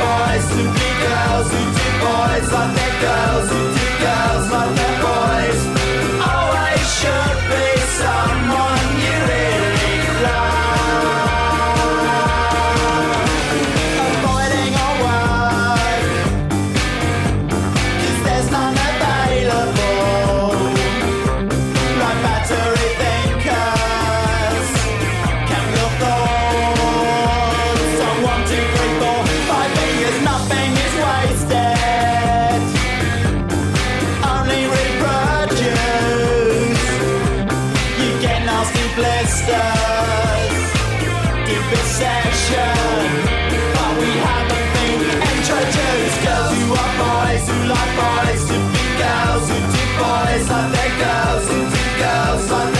boys to be girls who do boys like their girls who do girls like their boys. Always should be someone you really love. Avoiding all work, 'cause there's none available. Like battery thinkers, chemical thoughts on 1, 2, 3, 4, 5 fingers. Nothing is wasted, only reproduce. You get nasty blisters, deep obsession, but we haven't been introduced. Girls who are boys who like boys to be girls who do boys like their girls who do girls like